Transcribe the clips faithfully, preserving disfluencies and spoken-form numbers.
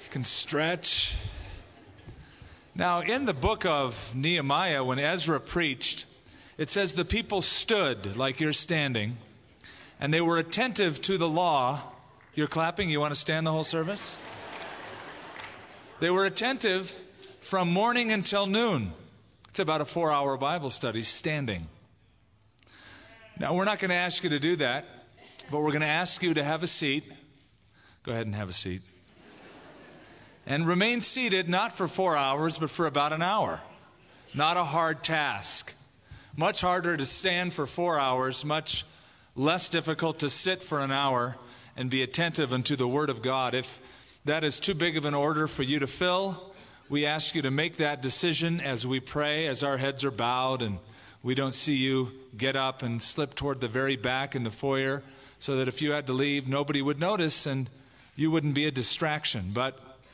Can stretch. Now, in the book of Nehemiah, when Ezra preached, it says the people stood like you're standing, and they were attentive to the law. You're clapping? You want to stand the whole service? They were attentive from morning until noon. It's about a four-hour Bible study, standing. Now, we're not going to ask you to do that, but we're going to ask you to have a seat. Go ahead and have a seat. And remain seated, not for four hours, but for about an hour. Not a hard task. Much harder to stand for four hours, much less difficult to sit for an hour and be attentive unto the Word of God. If that is too big of an order for you to fill, we ask you to make that decision as we pray, as our heads are bowed and we don't see you get up and slip toward the very back in the foyer, so that if you had to leave, nobody would notice and you wouldn't be a distraction. But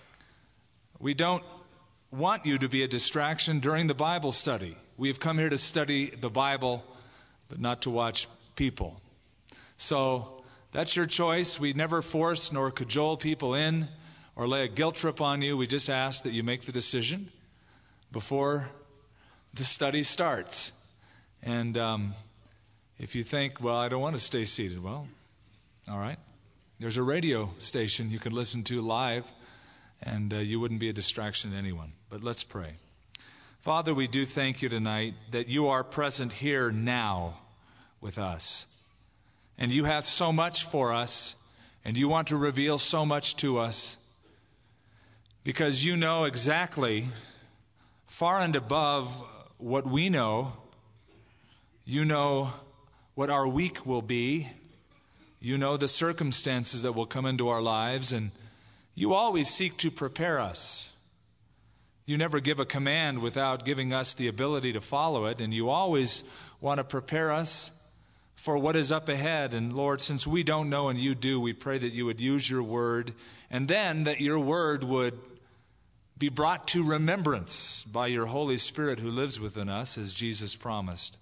we don't want you to be a distraction during the Bible study. We've come here to study the Bible, but not to watch people. So that's your choice. We never force nor cajole people in or lay a guilt trip on you. We just ask that you make the decision before the study starts. And um, if you think, well, I don't want to stay seated, well, all right. There's a radio station you can listen to live, and uh, you wouldn't be a distraction to anyone. But let's pray. Father, we do thank you tonight that you are present here now with us. And you have so much for us, and you want to reveal so much to us, because you know exactly, far and above what we know. You know what our week will be. You know the circumstances that will come into our lives, and you always seek to prepare us. You never give a command without giving us the ability to follow it, and you always want to prepare us for what is up ahead. And Lord, since we don't know and you do, we pray that you would use your word, and then that your word would be brought to remembrance by your Holy Spirit who lives within us, as Jesus promised.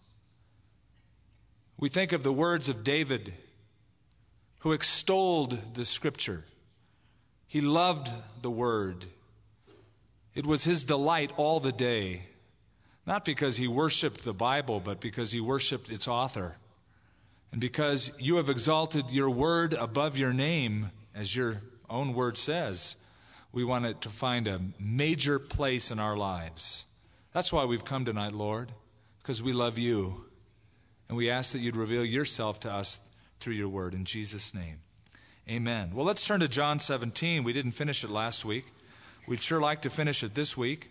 We think of the words of David, who extolled the Scripture. He loved the Word. It was his delight all the day, not because he worshiped the Bible, but because he worshiped its author. And because you have exalted your Word above your name, as your own Word says, we want it to find a major place in our lives. That's why we've come tonight, Lord, because we love you. And we ask that you'd reveal yourself to us through your word. In Jesus' name, amen. Well, let's turn to John seventeen. We didn't finish it last week. We'd sure like to finish it this week.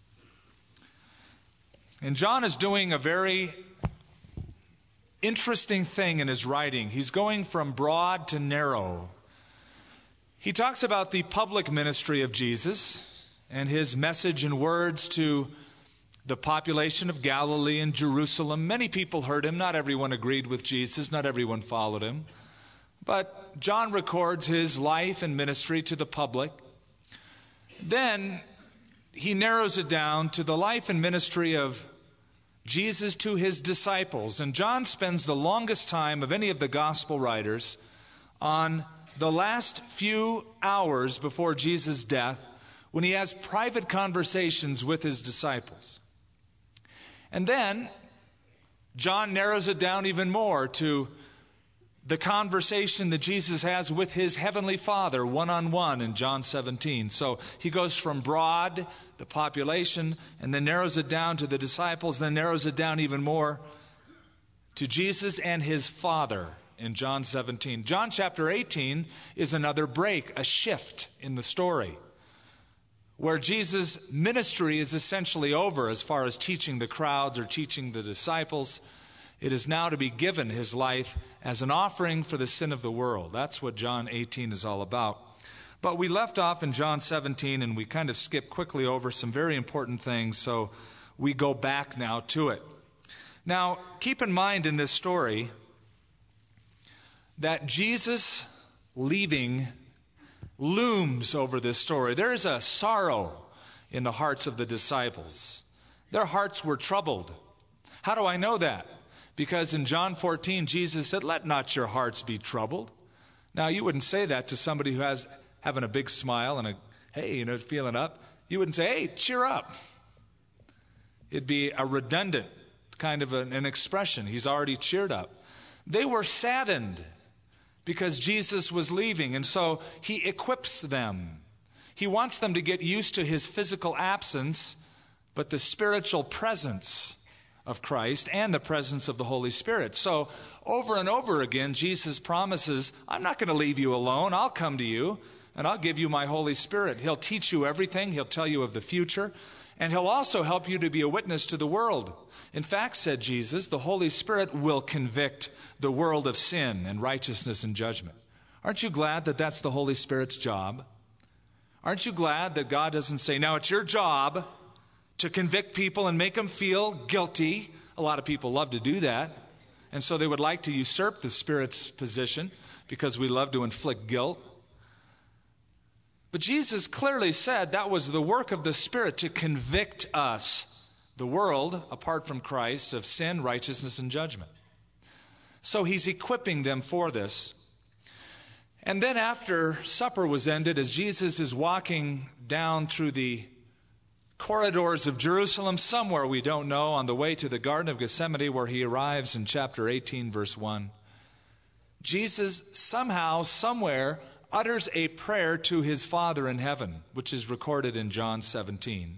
And John is doing a very interesting thing in his writing. He's going from broad to narrow. He talks about the public ministry of Jesus and his message and words to the population of Galilee and Jerusalem. Many people heard him. Not everyone agreed with Jesus. Not everyone followed him. But John records his life and ministry to the public. Then he narrows it down to the life and ministry of Jesus to his disciples. And John spends the longest time of any of the gospel writers on the last few hours before Jesus' death, when he has private conversations with his disciples. And then John narrows it down even more to the conversation that Jesus has with his heavenly Father one-on-one in John seventeen. So he goes from broad, the population, and then narrows it down to the disciples, then narrows it down even more to Jesus and his Father in John seventeen. John chapter eighteen is another break, a shift in the story, where Jesus' ministry is essentially over as far as teaching the crowds or teaching the disciples. It is now to be given his life as an offering for the sin of the world. That's what John eighteen is all about. But we left off in John seventeen, and we kind of skipped quickly over some very important things, so we go back now to it. Now, keep in mind in this story that Jesus leaving looms over this story. There is a sorrow in the hearts of the disciples. Their hearts were troubled. How do I know that? Because in John fourteen, Jesus said, "Let not your hearts be troubled." Now, you wouldn't say that to somebody who has having a big smile and a hey, you know, feeling up, you wouldn't say, hey, cheer up. It'd be a redundant kind of an, an expression. He's already cheered up. They were saddened because Jesus was leaving, and so he equips them. He wants them to get used to his physical absence, but the spiritual presence of Christ and the presence of the Holy Spirit. So over and over again, Jesus promises, I'm not going to leave you alone. I'll come to you, and I'll give you my Holy Spirit. He'll teach you everything. He'll tell you of the future, and he'll also help you to be a witness to the world. In fact, said Jesus, the Holy Spirit will convict the world of sin and righteousness and judgment. Aren't you glad that that's the Holy Spirit's job? Aren't you glad that God doesn't say, now it's your job to convict people and make them feel guilty? A lot of people love to do that. And so they would like to usurp the Spirit's position because we love to inflict guilt. But Jesus clearly said that was the work of the Spirit to convict us, the world, apart from Christ, of sin, righteousness, and judgment. So he's equipping them for this. And then after supper was ended, as Jesus is walking down through the corridors of Jerusalem, somewhere we don't know, on the way to the Garden of Gethsemane, where he arrives in chapter eighteen, verse one, Jesus somehow, somewhere, utters a prayer to his Father in heaven, which is recorded in John seventeen.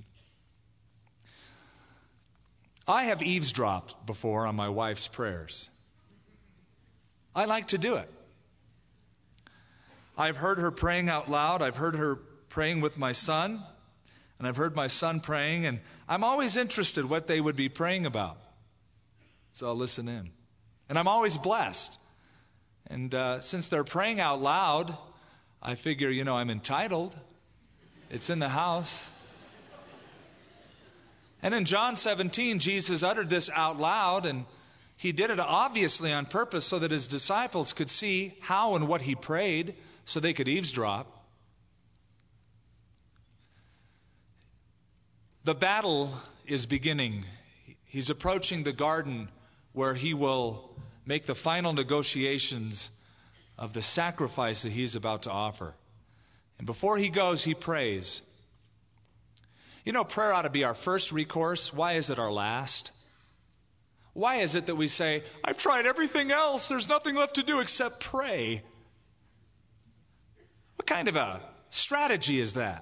I have eavesdropped before on my wife's prayers. I like to do it. I've heard her praying out loud. I've heard her praying with my son. And I've heard my son praying. And I'm always interested what they would be praying about. So I'll listen in. And I'm always blessed. And uh, since they're praying out loud, I figure, you know, I'm entitled. It's in the house. And in John seventeen, Jesus uttered this out loud, and he did it obviously on purpose so that his disciples could see how and what he prayed, so they could eavesdrop. The battle is beginning. He's approaching the garden where he will make the final negotiations of the sacrifice that he's about to offer. And before he goes, he prays. You know, prayer ought to be our first recourse. Why is it our last? Why is it that we say, I've tried everything else. There's nothing left to do except pray? What kind of a strategy is that?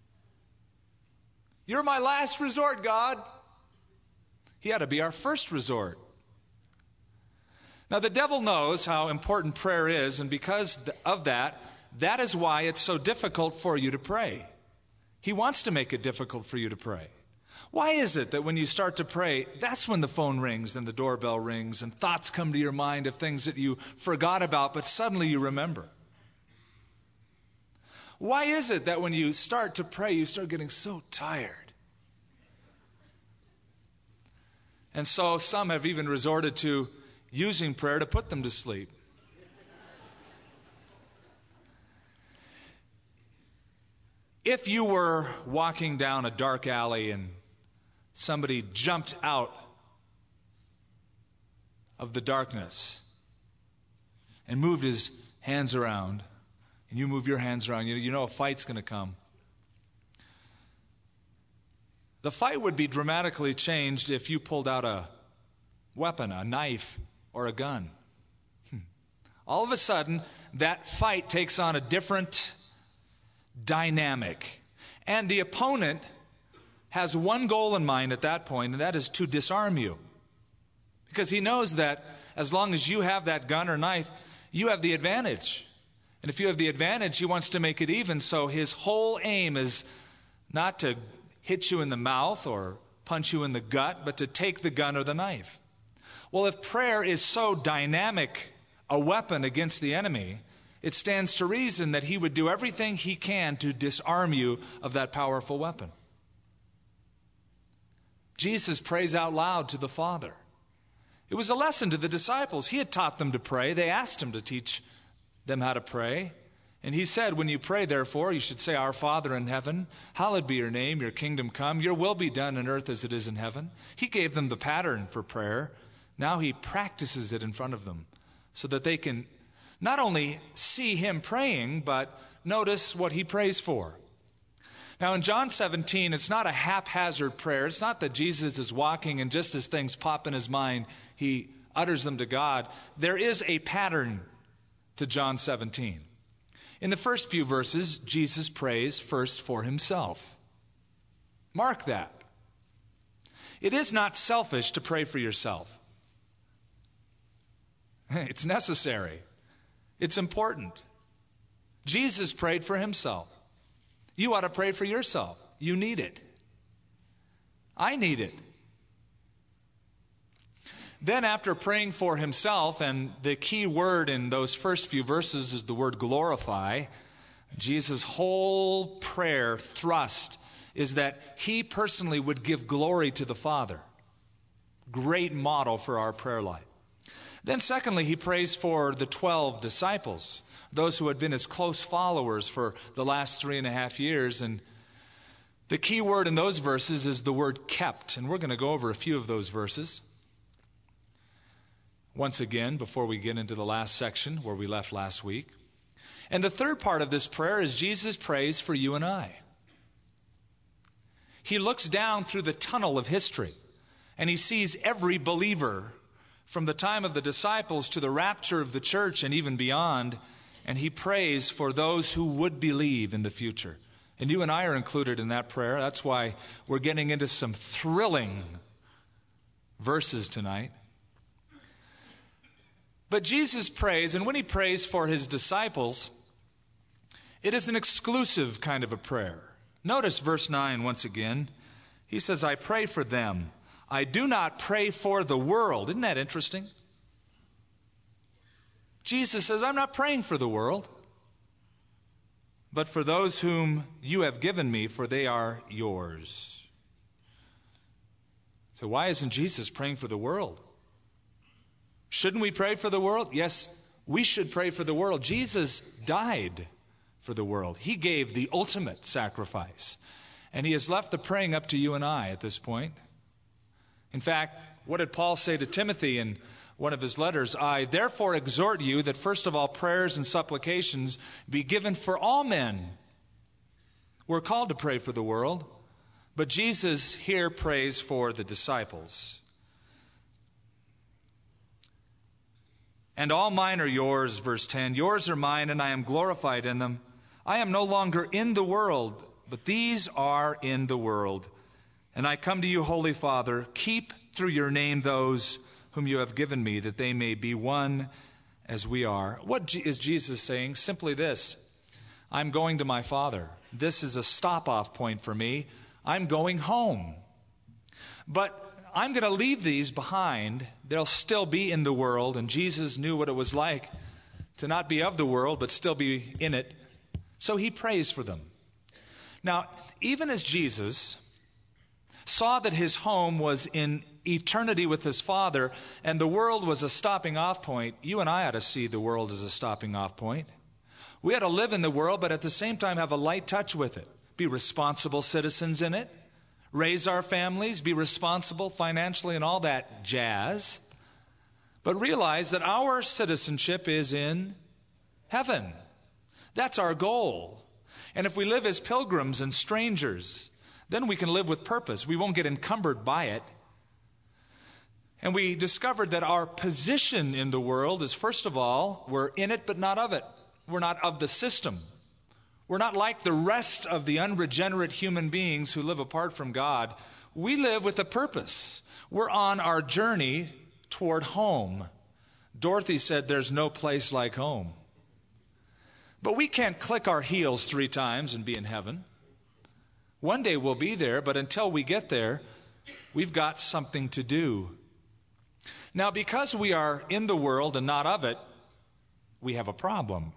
You're my last resort, God. He ought to be our first resort. Now, the devil knows how important prayer is, and because of that, that is why it's so difficult for you to pray. He wants to make it difficult for you to pray. Why is it that when you start to pray, that's when the phone rings and the doorbell rings and thoughts come to your mind of things that you forgot about, but suddenly you remember? Why is it that when you start to pray, you start getting so tired? And so some have even resorted to using prayer to put them to sleep. If you were walking down a dark alley and somebody jumped out of the darkness and moved his hands around, and you move your hands around, you know, you know a fight's going to come. The fight would be dramatically changed if you pulled out a weapon, a knife, or a gun. All of a sudden, that fight takes on a different dynamic. And the opponent has one goal in mind at that point, and that is to disarm you. Because he knows that as long as you have that gun or knife, you have the advantage. And if you have the advantage, he wants to make it even. So his whole aim is not to hit you in the mouth or punch you in the gut, but to take the gun or the knife. Well, if prayer is so dynamic a weapon against the enemy, it stands to reason that he would do everything he can to disarm you of that powerful weapon. Jesus prays out loud to the Father. It was a lesson to the disciples. He had taught them to pray. They asked him to teach them how to pray. And he said, when you pray, therefore, you should say, Our Father in heaven, hallowed be your name, your kingdom come, your will be done on earth as it is in heaven. He gave them the pattern for prayer. Now he practices it in front of them so that they can not only see him praying, but notice what he prays for. Now, in John seventeen, it's not a haphazard prayer. It's not that Jesus is walking and just as things pop in his mind, he utters them to God. There is a pattern to John seventeen. In the first few verses, Jesus prays first for himself. Mark that. It is not selfish to pray for yourself. It's necessary. It's important. Jesus prayed for himself. You ought to pray for yourself. You need it. I need it. Then after praying for himself, and the key word in those first few verses is the word glorify, Jesus' whole prayer thrust is that he personally would give glory to the Father. Great model for our prayer life. Then secondly, he prays for the twelve disciples, those who had been his close followers for the last three and a half years. And the key word in those verses is the word kept. And we're going to go over a few of those verses once again before we get into the last section where we left last week. And the third part of this prayer is Jesus prays for you and I. He looks down through the tunnel of history and he sees every believer from the time of the disciples to the rapture of the church and even beyond, and he prays for those who would believe in the future. And you and I are included in that prayer. That's why we're getting into some thrilling verses tonight. But Jesus prays, and when he prays for his disciples, it is an exclusive kind of a prayer. Notice verse nine once again. He says, I pray for them. I do not pray for the world. Isn't that interesting? Jesus says, I'm not praying for the world, but for those whom you have given me, for they are yours. So why isn't Jesus praying for the world? Shouldn't we pray for the world? Yes, we should pray for the world. Jesus died for the world. He gave the ultimate sacrifice. And he has left the praying up to you and I at this point. In fact, what did Paul say to Timothy in one of his letters? I therefore exhort you that first of all prayers and supplications be given for all men. We're called to pray for the world, but Jesus here prays for the disciples. And all mine are yours, verse ten. Yours are mine, and I am glorified in them. I am no longer in the world, but these are in the world. And I come to you, Holy Father, keep through your name those whom you have given me, that they may be one as we are. What is Jesus saying? Simply this: I'm going to my Father. This is a stop-off point for me. I'm going home. But I'm going to leave these behind. They'll still be in the world, and Jesus knew what it was like to not be of the world, but still be in it. So he prays for them. Now, even as Jesus saw that his home was in eternity with his Father, and the world was a stopping off point, you and I ought to see the world as a stopping off point. We ought to live in the world, but at the same time have a light touch with it. Be responsible citizens in it. Raise our families. Be responsible financially and all that jazz. But realize that our citizenship is in heaven. That's our goal. And if we live as pilgrims and strangers, then we can live with purpose. We won't get encumbered by it. And we discovered that our position in the world is, first of all, we're in it but not of it. We're not of the system. We're not like the rest of the unregenerate human beings who live apart from God. We live with a purpose. We're on our journey toward home. Dorothy said there's no place like home. But we can't click our heels three times and be in heaven. One day we'll be there, but until we get there, we've got something to do. Now, because we are in the world and not of it, we have a problem.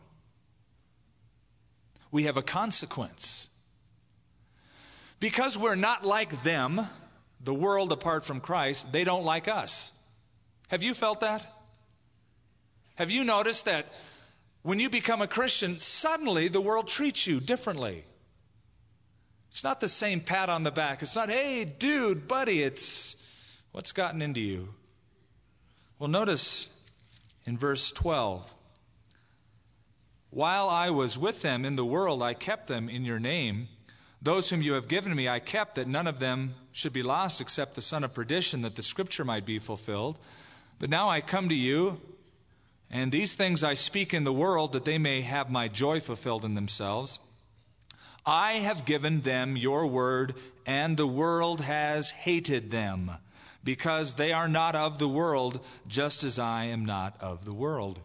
We have a consequence. Because we're not like them, the world apart from Christ, they don't like us. Have you felt that? Have you noticed that when you become a Christian, suddenly the world treats you differently? It's not the same pat on the back. It's not, hey, dude, buddy, it's what's gotten into you? Well, notice in verse twelve, while I was with them in the world, I kept them in your name. Those whom you have given me I kept, that none of them should be lost except the son of perdition, that the scripture might be fulfilled. But now I come to you, and these things I speak in the world, that they may have my joy fulfilled in themselves. I have given them your word, and the world has hated them, because they are not of the world, just as I am not of the world.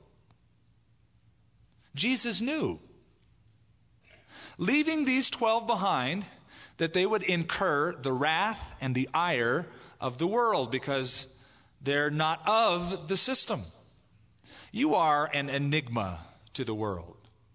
Jesus knew, leaving these twelve behind, that they would incur the wrath and the ire of the world, because they're not of the system. You are an enigma to the world.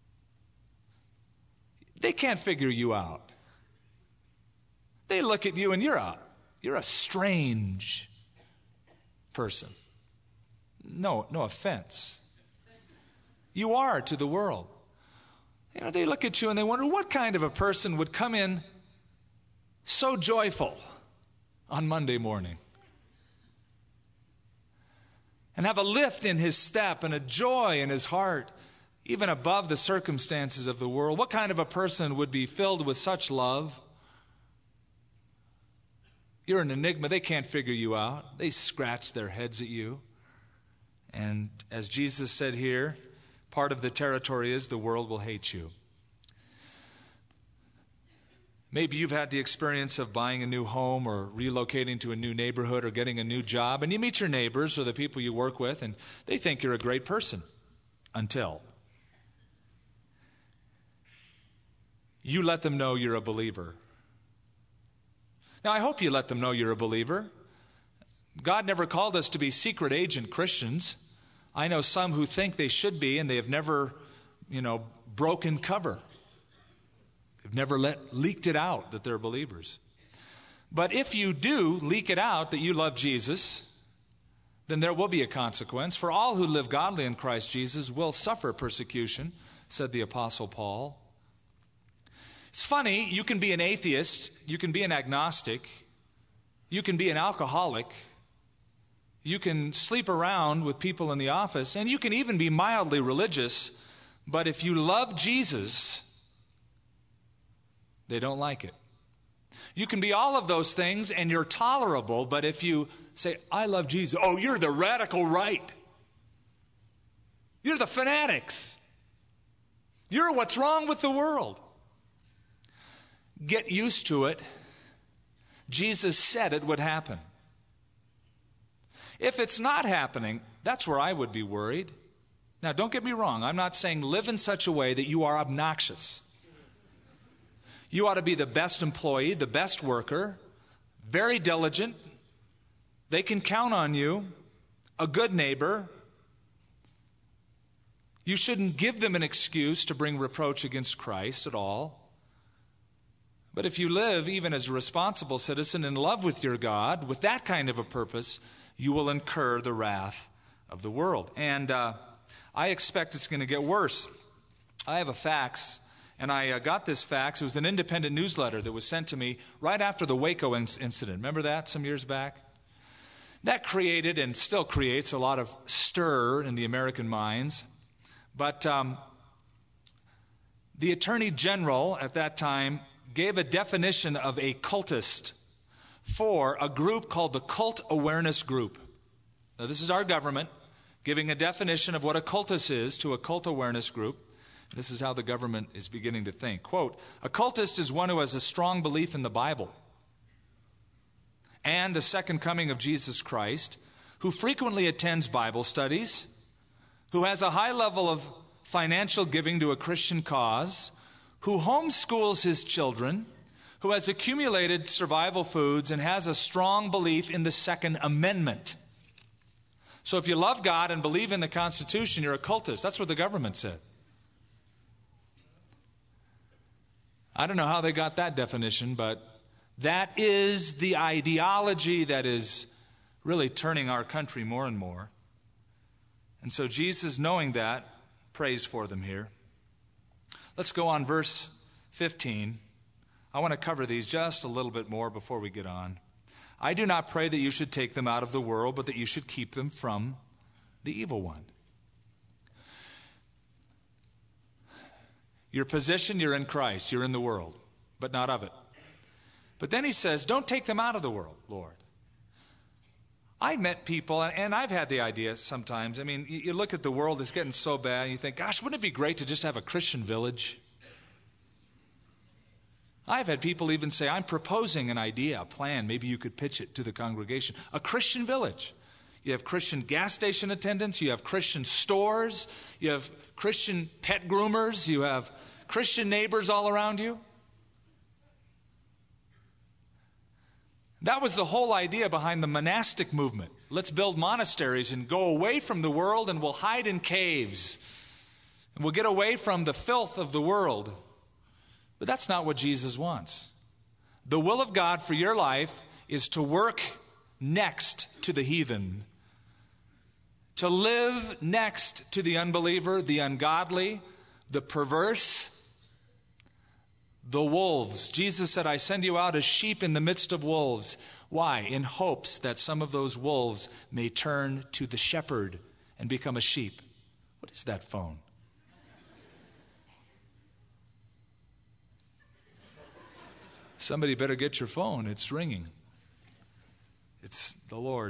They can't figure you out. They look at you and you're a, you're a strange person. No, no offense. You are to the world. You know, they look at you and they wonder what kind of a person would come in so joyful on Monday morning and have a lift in his step and a joy in his heart, even above the circumstances of the world. What kind of a person would be filled with such love? You're an enigma. They can't figure you out. They scratch their heads at you. And as Jesus said here, part of the territory is the world will hate you. Maybe you've had the experience of buying a new home or relocating to a new neighborhood or getting a new job, and you meet your neighbors or the people you work with, and they think you're a great person until you let them know you're a believer. Now, I hope you let them know you're a believer. God never called us to be secret agent Christians. I know some who think they should be, and they have never, you know, broken cover. They've never let, leaked it out that they're believers. But if you do leak it out that you love Jesus, then there will be a consequence. For all who live godly in Christ Jesus will suffer persecution, said the Apostle Paul. It's funny, you can be an atheist, you can be an agnostic, you can be an alcoholic, you can sleep around with people in the office, and you can even be mildly religious, but if you love Jesus, they don't like it. You can be all of those things and you're tolerable, but if you say, I love Jesus, oh, you're the radical right. You're the fanatics. You're what's wrong with the world. Get used to it. Jesus said it would happen. If it's not happening, that's where I would be worried. Now, don't get me wrong. I'm not saying live in such a way that you are obnoxious. You ought to be the best employee, the best worker, very diligent. They can count on you, a good neighbor. You shouldn't give them an excuse to bring reproach against Christ at all. But if you live even as a responsible citizen in love with your God, with that kind of a purpose, you will incur the wrath of the world. And uh, I expect it's going to get worse. I have a fax, and I uh, got this fax. It was an independent newsletter that was sent to me right after the Waco inc- incident. Remember that some years back? That created and still creates a lot of stir in the American minds. But um, the Attorney General at that time gave a definition of a cultist for a group called the Cult Awareness Group. Now, this is our government giving a definition of what a cultist is to a cult awareness group. This is how the government is beginning to think. Quote, a cultist is one who has a strong belief in the Bible and the second coming of Jesus Christ, who frequently attends Bible studies, who has a high level of financial giving to a Christian cause, who homeschools his children, who has accumulated survival foods and has a strong belief in the Second Amendment. So if you love God and believe in the Constitution, you're a cultist. That's what the government said. I don't know how they got that definition, but that is the ideology that is really turning our country more and more. And so Jesus, knowing that, prays for them here. Let's go on verse fifteen. I want to cover these just a little bit more before we get on. I do not pray that you should take them out of the world, but that you should keep them from the evil one. Your position, you're in Christ. You're in the world, but not of it. But then he says, don't take them out of the world, Lord. I met people, and I've had the idea sometimes. I mean, you look at the world, it's getting so bad, and you think, gosh, wouldn't it be great to just have a Christian village? I've had people even say, I'm proposing an idea, a plan. Maybe you could pitch it to the congregation. A Christian village. You have Christian gas station attendants. You have Christian stores. You have Christian pet groomers. You have Christian neighbors all around you. That was the whole idea behind the monastic movement. Let's build monasteries and go away from the world, and we'll hide in caves. And we'll get away from the filth of the world. But that's not what Jesus wants. The will of God for your life is to work next to the heathen, to live next to the unbeliever, the ungodly, the perverse, the wolves. Jesus said, I send you out as sheep in the midst of wolves. Why? In hopes that some of those wolves may turn to the shepherd and become a sheep. What is that phone? Somebody better get your phone. It's ringing. It's the Lord.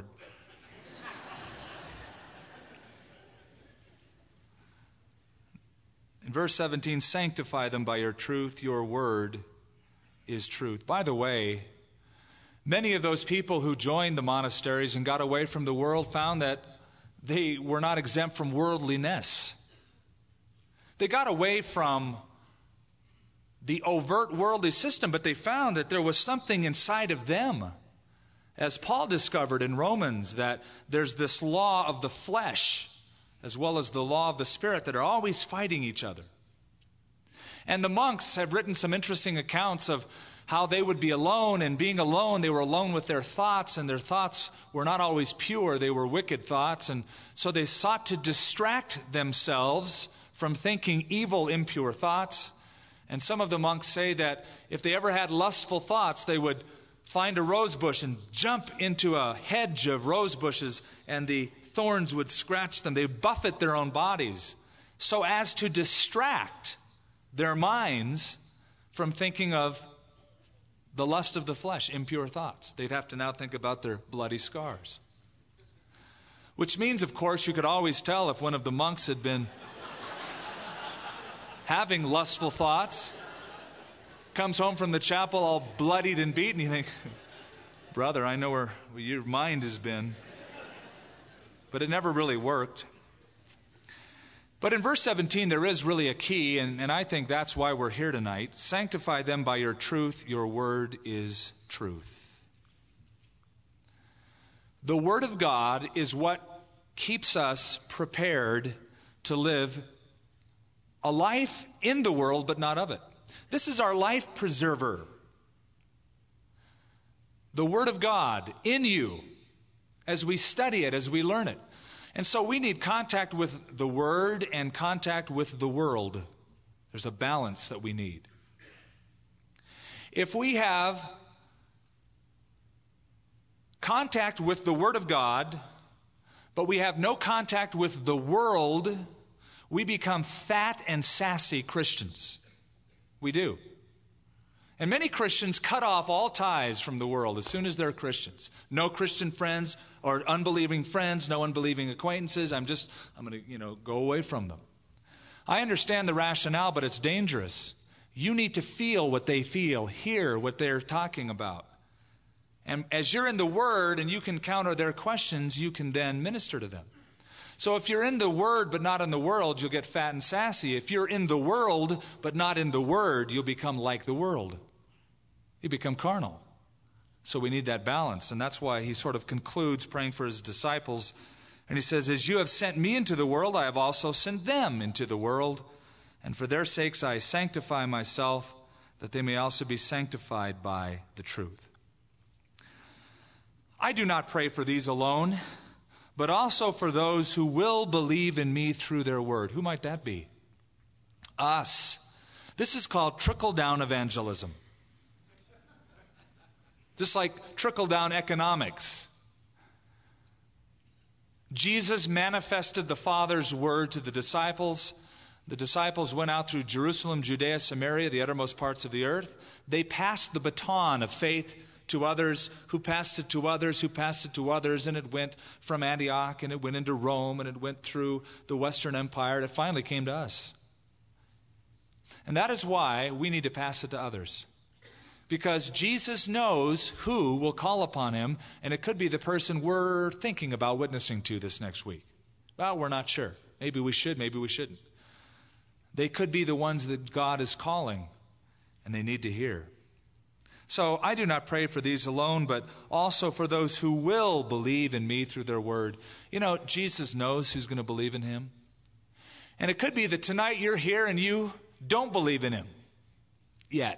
In verse seventeen, sanctify them by your truth. Your word is truth. By the way, many of those people who joined the monasteries and got away from the world found that they were not exempt from worldliness. They got away from the overt worldly system, but they found that there was something inside of them. As Paul discovered in Romans, that there's this law of the flesh as well as the law of the Spirit that are always fighting each other. And the monks have written some interesting accounts of how they would be alone, and being alone, they were alone with their thoughts, and their thoughts were not always pure. They were wicked thoughts, and so they sought to distract themselves from thinking evil, impure thoughts. And some of the monks say that if they ever had lustful thoughts, they would find a rose bush and jump into a hedge of rose bushes, and the thorns would scratch them. They buffet their own bodies so as to distract their minds from thinking of the lust of the flesh, impure thoughts. They'd have to now think about their bloody scars. Which means, of course, you could always tell if one of the monks had been having lustful thoughts, comes home from the chapel all bloodied and beaten. You think, brother, I know where your mind has been. But it never really worked. But in verse seventeen, there is really a key, and, and I think that's why we're here tonight. Sanctify them by your truth. Your word is truth. The word of God is what keeps us prepared to live a life in the world, but not of it. This is our life preserver. The word of God in you, as we study it, as we learn it. And so we need contact with the Word and contact with the world. There's a balance that we need. If we have contact with the Word of God, but we have no contact with the world, we become fat and sassy Christians. We do. And many Christians cut off all ties from the world as soon as they're Christians. No Christian friends or unbelieving friends, no unbelieving acquaintances. I'm just, I'm going to, you know, go away from them. I understand the rationale, but it's dangerous. You need to feel what they feel, hear what they're talking about. And as you're in the Word and you can counter their questions, you can then minister to them. So if you're in the Word but not in the world, you'll get fat and sassy. If you're in the world but not in the Word, you'll become like the world. You become carnal. So we need that balance. And that's why he sort of concludes praying for his disciples. And he says, as you have sent me into the world, I have also sent them into the world. And for their sakes I sanctify myself, that they may also be sanctified by the truth. I do not pray for these alone, but also for those who will believe in me through their word. Who might that be? Us. This is called trickle-down evangelism. Just like trickle-down economics. Jesus manifested the Father's word to the disciples. The disciples went out through Jerusalem, Judea, Samaria, the uttermost parts of the earth. They passed the baton of faith to others, who passed it to others, who passed it to others, and it went from Antioch, and it went into Rome, and it went through the Western Empire, and it finally came to us. And that is why we need to pass it to others. Because Jesus knows who will call upon him, and it could be the person we're thinking about witnessing to this next week. Well, we're not sure. Maybe we should, maybe we shouldn't. They could be the ones that God is calling, and they need to hear. So I do not pray for these alone, but also for those who will believe in me through their word. You know, Jesus knows who's going to believe in him. And it could be that tonight you're here and you don't believe in him yet.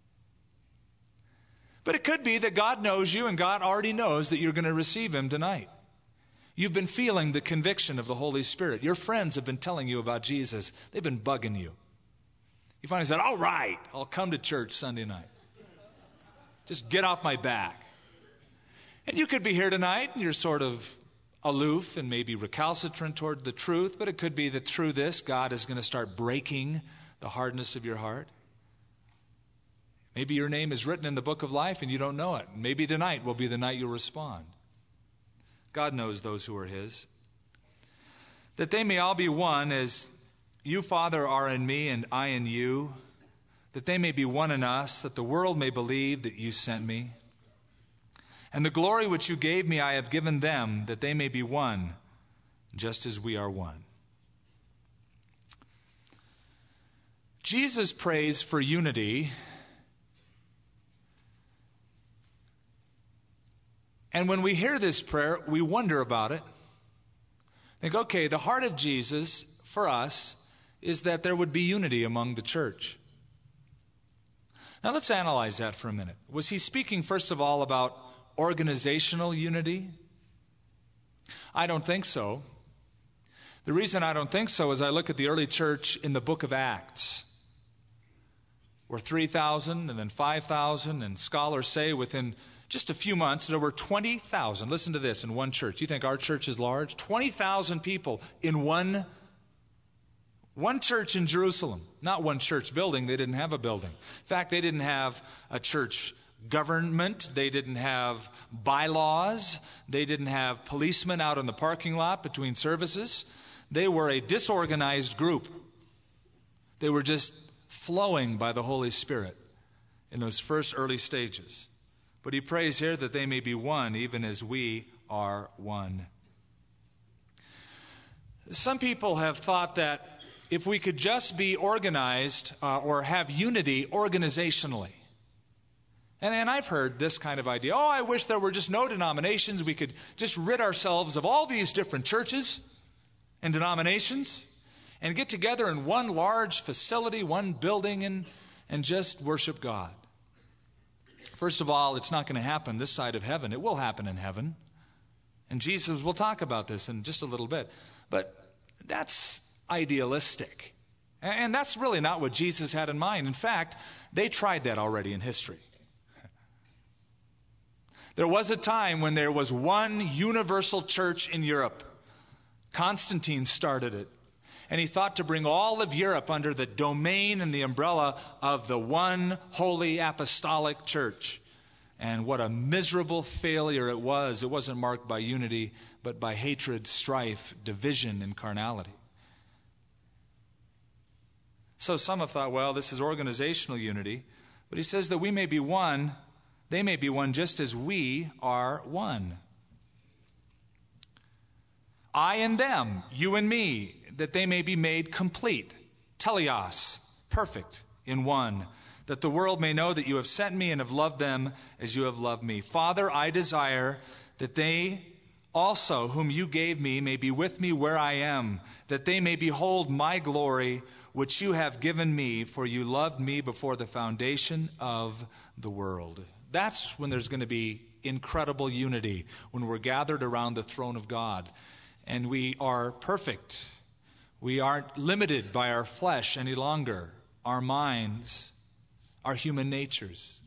But it could be that God knows you and God already knows that you're going to receive him tonight. You've been feeling the conviction of the Holy Spirit. Your friends have been telling you about Jesus. They've been bugging you. You finally said, all right, I'll come to church Sunday night. Just get off my back. And you could be here tonight and you're sort of aloof and maybe recalcitrant toward the truth, but it could be that through this, God is going to start breaking the hardness of your heart. Maybe your name is written in the book of life and you don't know it. Maybe tonight will be the night you'll respond. God knows those who are his. That they may all be one, as you, Father, are in me and I in you, that they may be one in us, that the world may believe that you sent me. And the glory which you gave me I have given them, that they may be one, just as we are one. Jesus prays for unity. And when we hear this prayer, we wonder about it. Think, okay, the heart of Jesus for us is that there would be unity among the church. Now let's analyze that for a minute. Was he speaking, first of all, about organizational unity? I don't think so. The reason I don't think so is I look at the early church in the book of Acts, where three thousand and then five thousand, and scholars say within just a few months, there were twenty thousand. Listen to this, in one church. You think our church is large? twenty thousand people in one, one church in Jerusalem. Not one church building. They didn't have a building. In fact, they didn't have a church government. They didn't have bylaws. They didn't have policemen out in the parking lot between services. They were a disorganized group. They were just flowing by the Holy Spirit in those first early stages. But he prays here that they may be one, even as we are one. Some people have thought that if we could just be organized uh, or have unity organizationally. And, and I've heard this kind of idea. Oh, I wish there were just no denominations. We could just rid ourselves of all these different churches and denominations and get together in one large facility, one building, and, and just worship God. First of all, it's not going to happen this side of heaven. It will happen in heaven. And Jesus will talk about this in just a little bit. But that's idealistic. And that's really not what Jesus had in mind. In fact, they tried that already in history. There was a time when there was one universal church in Europe. Constantine started it. And he thought to bring all of Europe under the domain and the umbrella of the one holy apostolic church. And what a miserable failure it was. It wasn't marked by unity, but by hatred, strife, division, and carnality. So some have thought, well, this is organizational unity. But he says that we may be one, they may be one just as we are one. I and them, you and me, that they may be made complete, teleos, perfect in one, that the world may know that you have sent me and have loved them as you have loved me. Father, I desire that they also, whom you gave me, may be with me where I am, that they may behold my glory, which you have given me, for you loved me before the foundation of the world. That's when there's going to be incredible unity, when we're gathered around the throne of God. And we are perfect. We aren't limited by our flesh any longer, our minds, our human natures.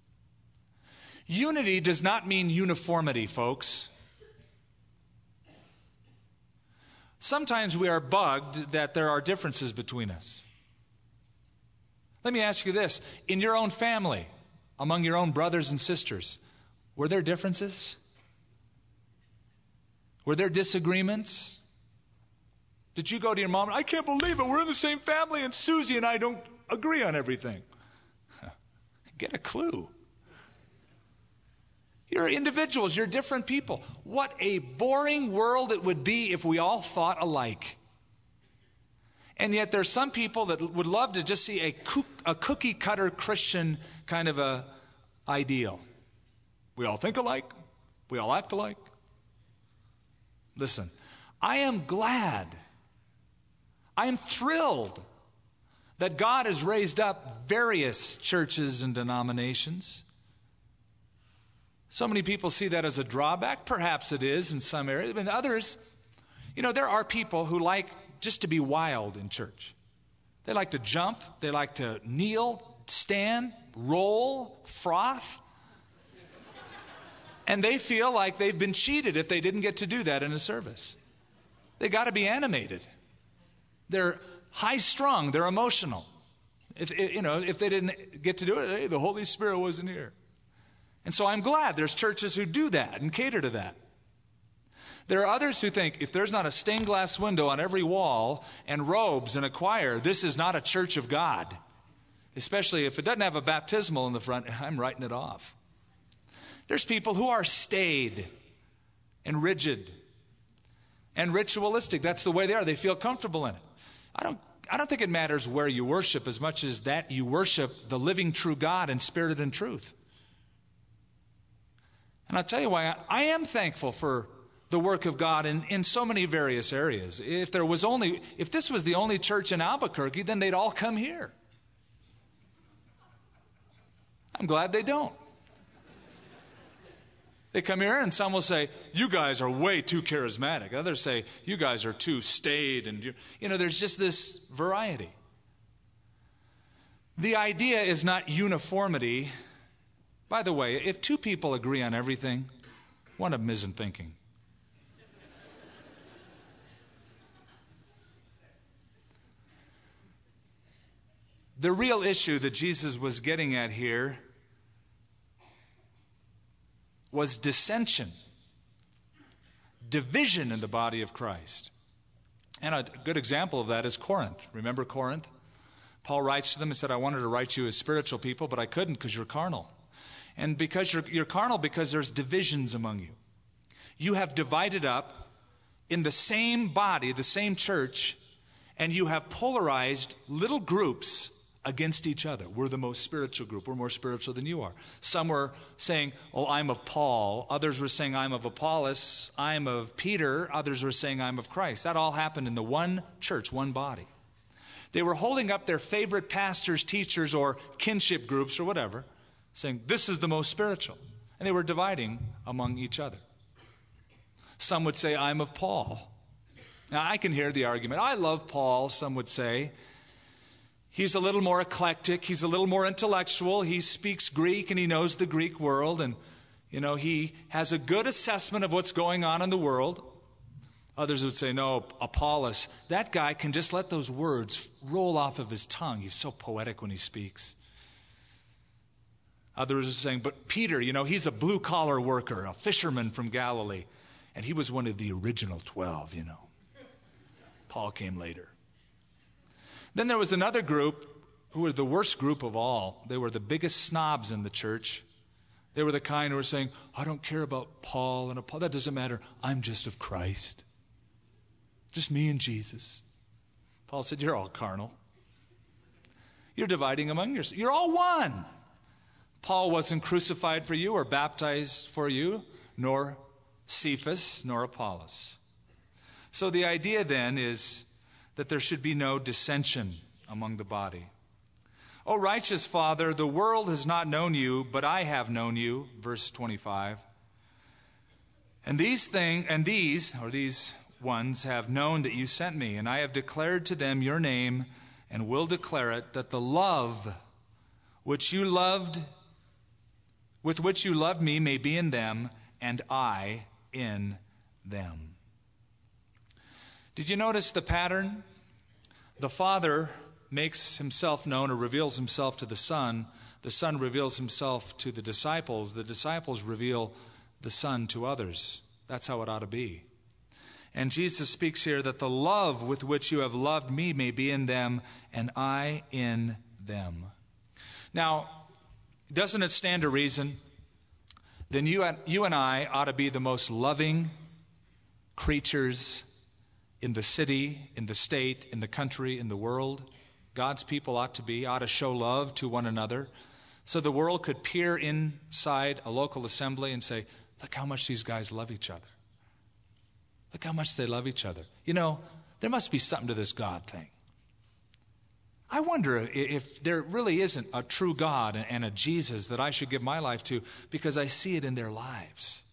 Unity does not mean uniformity, folks. Sometimes we are bugged that there are differences between us. Let me ask you this. In your own family, among your own brothers and sisters, were there differences? Were there disagreements? Did you go to your mom, I can't believe it, we're in the same family and Susie and I don't agree on everything. Get a clue. You're individuals, you're different people. What a boring world it would be if we all thought alike. And yet there's some people that would love to just see a, cook, a cookie cutter Christian kind of a ideal. We all think alike. We all act alike. Listen, I am glad, I am thrilled that God has raised up various churches and denominations. So many people see that as a drawback. Perhaps it is in some areas. But in others, you know, there are people who like just to be wild in church. They like to jump. They like to kneel, stand, roll, froth. And they feel like they've been cheated if they didn't get to do that in a service. They got to be animated. They're high-strung. They're emotional. If, you know, if they didn't get to do it, hey, the Holy Spirit wasn't here. And so I'm glad there's churches who do that and cater to that. There are others who think if there's not a stained glass window on every wall and robes and a choir, this is not a church of God. Especially if it doesn't have a baptismal in the front, I'm writing it off. There's people who are staid and rigid and ritualistic. That's the way they are. They feel comfortable in it. I don't, I don't think it matters where you worship as much as that you worship the living true God in spirit and truth. And I'll tell you why I, I am thankful for the work of God in, in so many various areas. If there was only, if this was the only church in Albuquerque, then they'd all come here. I'm glad they don't. They come here and some will say, you guys are way too charismatic. Others say, you guys are too staid. And you, you know, there's just this variety. The idea is not uniformity. By the way, if two people agree on everything, one of them isn't thinking. The real issue that Jesus was getting at here was dissension, division in the body of Christ. And a good example of that is Corinth. Remember Corinth? Paul writes to them and said, I wanted to write you as spiritual people, but I couldn't because you're carnal. And because you're, you're carnal because there's divisions among you. You have divided up in the same body, the same church, and you have polarized little groups against each other. We're the most spiritual group. We're more spiritual than you are. Some were saying, oh, I'm of Paul. Others were saying, I'm of Apollos. I'm of Peter. Others were saying, I'm of Christ. That all happened in the one church, one body. They were holding up their favorite pastors, teachers, or kinship groups or whatever, saying, this is the most spiritual. And they were dividing among each other. Some would say, I'm of Paul. Now, I can hear the argument. I love Paul, some would say. He's a little more eclectic. He's a little more intellectual. He speaks Greek and he knows the Greek world. And, you know, he has a good assessment of what's going on in the world. Others would say, no, Apollos, that guy can just let those words roll off of his tongue. He's so poetic when he speaks. Others are saying, but Peter, you know, he's a blue-collar worker, a fisherman from Galilee. And he was one of the original twelve, you know. Paul came later. Then there was another group who were the worst group of all. They were the biggest snobs in the church. They were the kind who were saying, I don't care about Paul and Apollos. That doesn't matter. I'm just of Christ. Just me and Jesus. Paul said, you're all carnal. You're dividing among yourselves. You're all one. Paul wasn't crucified for you or baptized for you, nor Cephas, nor Apollos. So the idea then is that there should be no dissension among the body. O righteous Father, the world has not known you, but I have known you, verse twenty-five. And these things, and these, or these ones, have known that you sent me, and I have declared to them your name, and will declare it, that the love which you loved, with which you loved me, may be in them, and I in them. Did you notice the pattern? The Father makes himself known or reveals himself to the Son. The Son reveals himself to the disciples. The disciples reveal the Son to others. That's how it ought to be. And Jesus speaks here that the love with which you have loved me may be in them and I in them. Now, doesn't it stand to reason? Then you and, you and I ought to be the most loving creatures in the city, in the state, in the country, in the world. God's people ought to be, ought to show love to one another. So the world could peer inside a local assembly and say, look how much these guys love each other. Look how much they love each other. You know, there must be something to this God thing. I wonder if there really isn't a true God and a Jesus that I should give my life to, because I see it in their lives.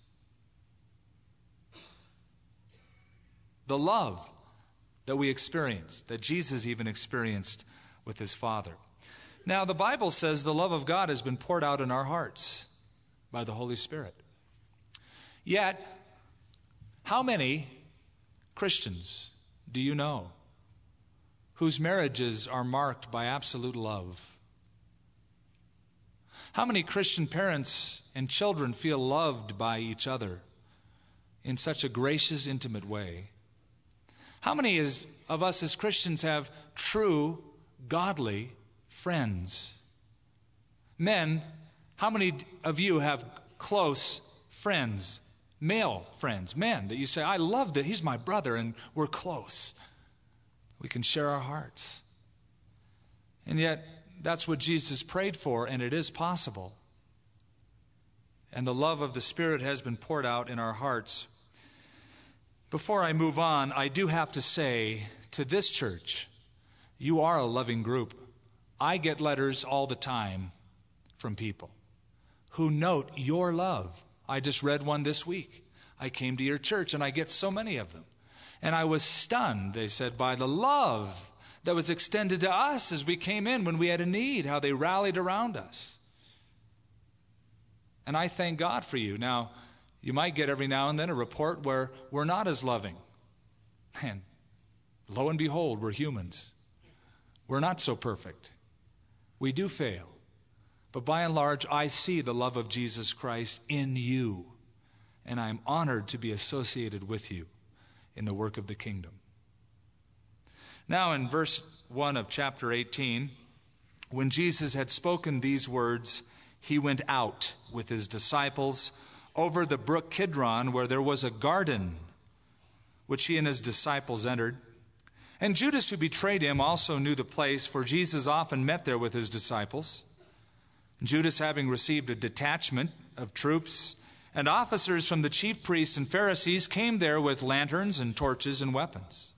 The love that we experience, that Jesus even experienced with his Father. Now, the Bible says the love of God has been poured out in our hearts by the Holy Spirit. Yet, how many Christians do you know whose marriages are marked by absolute love? How many Christian parents and children feel loved by each other in such a gracious, intimate way? How many is, of us as Christians have true, godly friends? Men, how many of you have close friends? Male friends, men, that you say, I love that he's my brother and we're close. We can share our hearts. And yet, that's what Jesus prayed for, and it is possible. And the love of the Spirit has been poured out in our hearts. Before I move on, I do have to say to this church, you are a loving group. I get letters all the time from people who note your love. I just read one this week. I came to your church and I get so many of them. And I was stunned, they said, by the love that was extended to us as we came in when we had a need, how they rallied around us. And I thank God for you. Now, you might get every now and then a report where we're not as loving. And lo and behold, we're humans. We're not so perfect. We do fail. But by and large, I see the love of Jesus Christ in you. And I'm honored to be associated with you in the work of the kingdom. Now in verse one of chapter eighteen, when Jesus had spoken these words, he went out with his disciples over the brook Kidron, where there was a garden, which he and his disciples entered. And Judas, who betrayed him, also knew the place, for Jesus often met there with his disciples. Judas, having received a detachment of troops and officers from the chief priests and Pharisees, came there with lanterns and torches and weapons.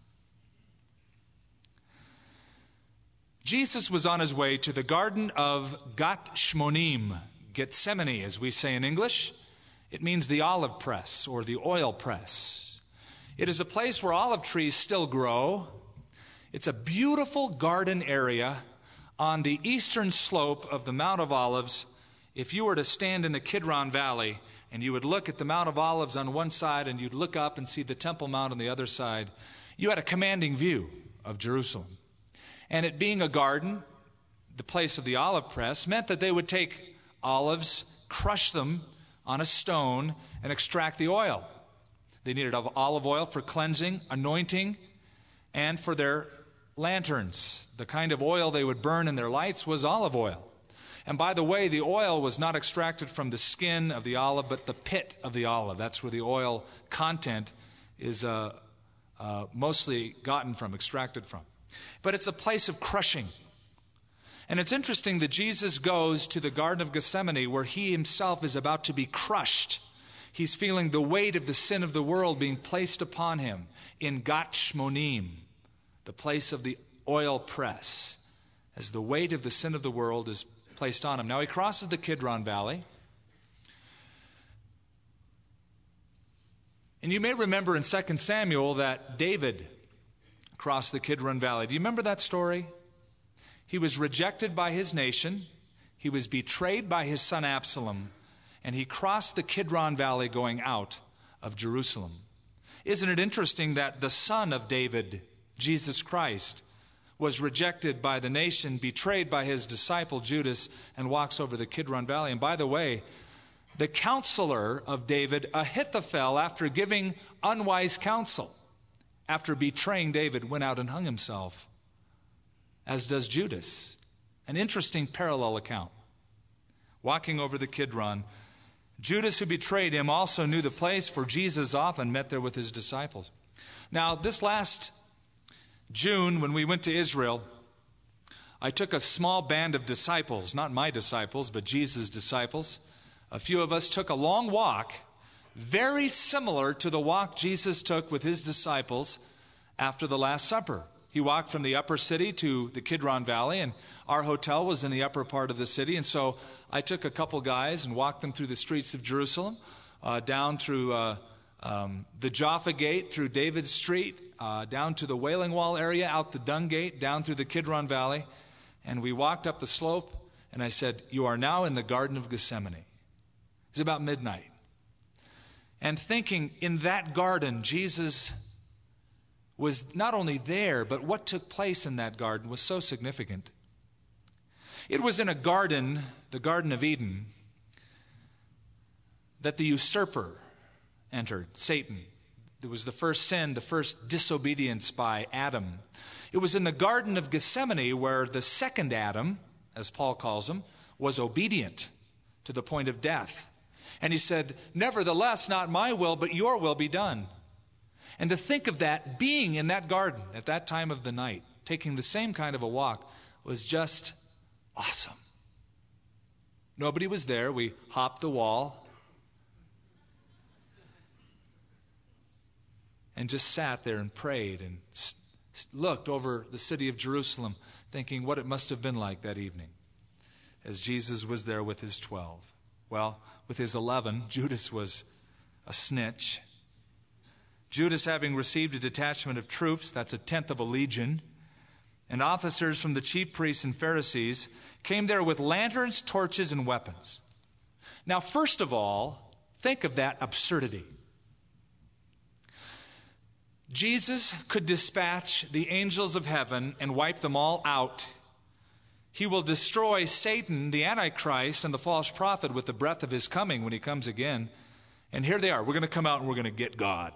Jesus was on his way to the garden of Gat Shmonim, Gethsemane, as we say in English. It means the olive press or the oil press. It is a place where olive trees still grow. It's a beautiful garden area on the eastern slope of the Mount of Olives. If you were to stand in the Kidron Valley and you would look at the Mount of Olives on one side and you'd look up and see the Temple Mount on the other side, you had a commanding view of Jerusalem. And it being a garden, the place of the olive press, meant that they would take olives, crush them on a stone, and extract the oil. They needed olive oil for cleansing, anointing, and for their lanterns. The kind of oil they would burn in their lights was olive oil. And by the way, the oil was not extracted from the skin of the olive, but the pit of the olive. That's where the oil content is uh, uh, mostly gotten from, extracted from. But it's a place of crushing. And it's interesting that Jesus goes to the Garden of Gethsemane where he himself is about to be crushed. He's feeling the weight of the sin of the world being placed upon him in Gat Shmonim, the place of the oil press, as the weight of the sin of the world is placed on him. Now he crosses the Kidron Valley. And you may remember in Second Samuel that David crossed the Kidron Valley. Do you remember that story? He was rejected by his nation. He was betrayed by his son Absalom. And he crossed the Kidron Valley going out of Jerusalem. Isn't it interesting that the Son of David, Jesus Christ, was rejected by the nation, betrayed by his disciple Judas, and walks over the Kidron Valley? And by the way, the counselor of David, Ahithophel, after giving unwise counsel, after betraying David, went out and hung himself, as does Judas. An interesting parallel account. Walking over the Kidron, Judas, who betrayed him, also knew the place, for Jesus often met there with his disciples. Now, this last June, when we went to Israel, I took a small band of disciples, not my disciples, but Jesus' disciples. A few of us took a long walk, very similar to the walk Jesus took with his disciples after the Last Supper. He walked from the upper city to the Kidron Valley, and our hotel was in the upper part of the city. And so I took a couple guys and walked them through the streets of Jerusalem, uh, down through uh, um, the Jaffa Gate, through David Street, uh, down to the Wailing Wall area, out the Dung Gate, down through the Kidron Valley. And we walked up the slope, and I said, "You are now in the Garden of Gethsemane." It was about midnight. And thinking, in that garden, Jesus was not only there, but what took place in that garden was so significant. It was in a garden, the Garden of Eden, that the usurper entered, Satan. It was the first sin, the first disobedience by Adam. It was in the Garden of Gethsemane where the second Adam, as Paul calls him, was obedient to the point of death. And he said, "Nevertheless, not my will, but your will be done." And to think of that, being in that garden at that time of the night, taking the same kind of a walk, was just awesome. Nobody was there. We hopped the wall and just sat there and prayed and looked over the city of Jerusalem, thinking what it must have been like that evening as Jesus was there with his twelve. Well, with his eleven, Judas was a snitch. Judas, having received a detachment of troops, that's a tenth of a legion, and officers from the chief priests and Pharisees, came there with lanterns, torches, and weapons. Now, first of all, think of that absurdity. Jesus could dispatch the angels of heaven and wipe them all out. He will destroy Satan, the Antichrist, and the false prophet with the breath of his coming when he comes again. And here they are. We're going to come out and we're going to get God.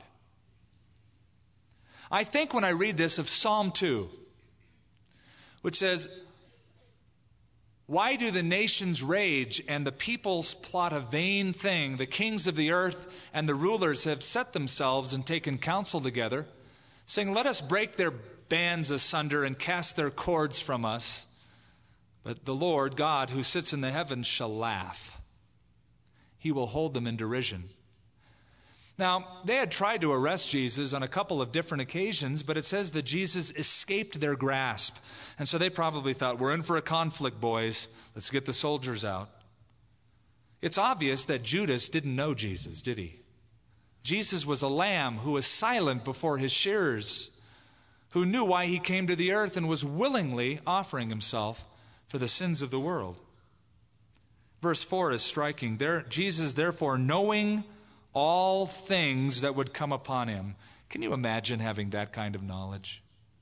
I think when I read this of Psalm two, which says, "Why do the nations rage and the peoples plot a vain thing? The kings of the earth and the rulers have set themselves and taken counsel together, saying, 'Let us break their bands asunder and cast their cords from us.' But the Lord God, who sits in the heavens, shall laugh. He will hold them in derision." Now, they had tried to arrest Jesus on a couple of different occasions, but it says that Jesus escaped their grasp. And so they probably thought, "We're in for a conflict, boys. Let's get the soldiers out." It's obvious that Judas didn't know Jesus, did he? Jesus was a lamb who was silent before his shearers, who knew why he came to the earth and was willingly offering himself for the sins of the world. Verse four is striking. There, Jesus, therefore, knowing all things that would come upon him. Can you imagine having that kind of knowledge?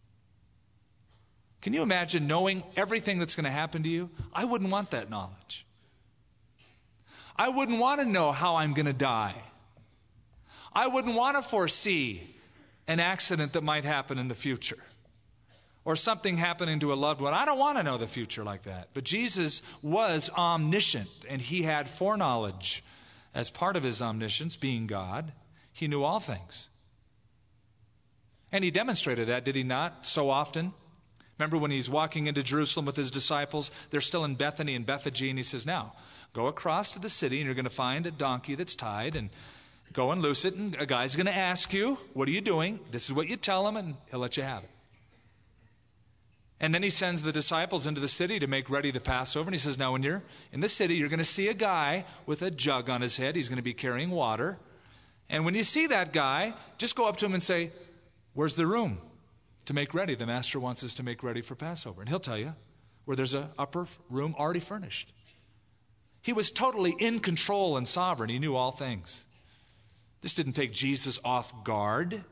Can you imagine knowing everything that's going to happen to you? I wouldn't want that knowledge. I wouldn't want to know how I'm going to die. I wouldn't want to foresee an accident that might happen in the future or something happening to a loved one. I don't want to know the future like that. But Jesus was omniscient, and he had foreknowledge. As part of his omniscience, being God, he knew all things. And he demonstrated that, did he not, so often? Remember when he's walking into Jerusalem with his disciples? They're still in Bethany and Bethphage, and he says, "Now, go across to the city, and you're going to find a donkey that's tied, and go and loose it, and a guy's going to ask you, 'What are you doing?' This is what you tell him, and he'll let you have it." And then he sends the disciples into the city to make ready the Passover. And he says, "Now when you're in the city, you're going to see a guy with a jug on his head. He's going to be carrying water. And when you see that guy, just go up to him and say, 'Where's the room to make ready? The master wants us to make ready for Passover.' And he'll tell you where there's an upper room already furnished." He was totally in control and sovereign. He knew all things. This didn't take Jesus off guard.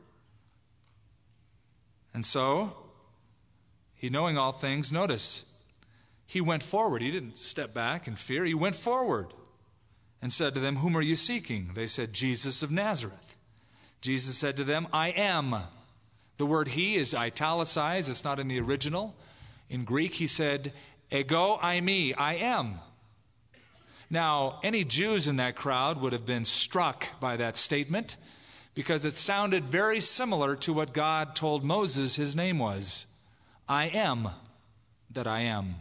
And so, he knowing all things, notice, he went forward. He didn't step back in fear. He went forward and said to them, "Whom are you seeking?" They said, "Jesus of Nazareth." Jesus said to them, "I am." The word he is italicized. It's not in the original. In Greek, he said, "Ego eimi, I am." Now, any Jews in that crowd would have been struck by that statement because it sounded very similar to what God told Moses his name was. I am that I am.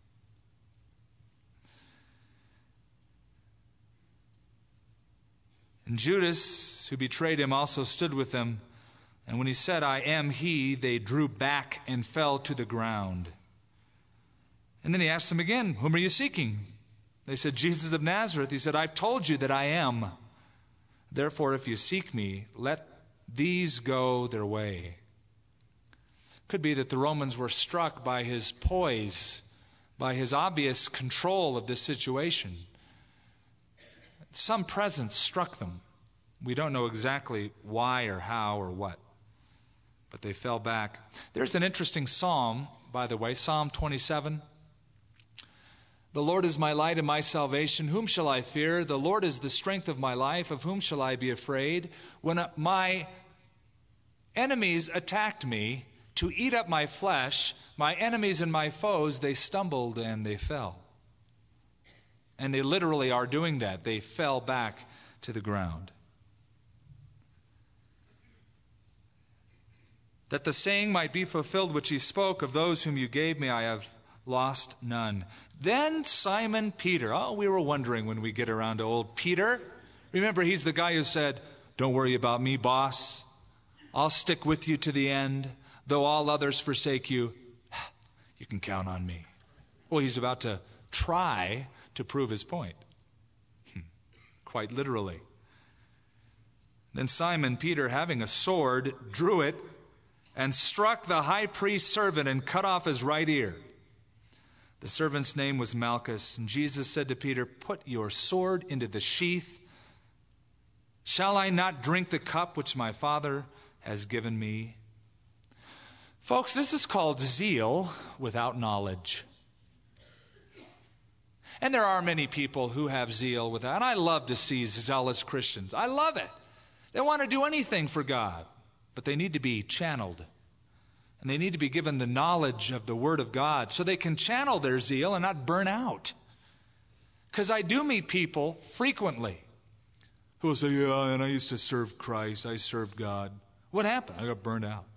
And Judas, who betrayed him, also stood with them. And when he said, "I am he," they drew back and fell to the ground. And then he asked them again, "Whom are you seeking?" They said, "Jesus of Nazareth." He said, "I've told you that I am. Therefore, if you seek me, let these go their way." Could be that the Romans were struck by his poise, by his obvious control of this situation. Some presence struck them. We don't know exactly why or how or what, but they fell back. There's an interesting psalm, by the way, Psalm twenty-seven. "The Lord is my light and my salvation. Whom shall I fear? The Lord is the strength of my life. Of whom shall I be afraid? When my enemies attacked me to eat up my flesh, my enemies and my foes, they stumbled and they fell." And they literally are doing that. They fell back to the ground. That the saying might be fulfilled which he spoke, "Of those whom you gave me, I have lost none." Then Simon Peter. Oh, we were wondering when we get around to old Peter. Remember, he's the guy who said, "Don't worry about me, boss. I'll stick with you to the end. Though all others forsake you, you can count on me." Well, he's about to try to prove his point. Quite literally. Then Simon Peter, having a sword, drew it and struck the high priest's servant and cut off his right ear. The servant's name was Malchus. And Jesus said to Peter, "Put your sword into the sheath. Shall I not drink the cup which my Father has given me?" Folks, this is called zeal without knowledge. And there are many people who have zeal without. And I love to see zealous Christians. I love it. They want to do anything for God, but they need to be channeled. And they need to be given the knowledge of the Word of God so they can channel their zeal and not burn out. Because I do meet people frequently who will say, "Yeah, and I used to serve Christ. I served God." What happened? I got burned out.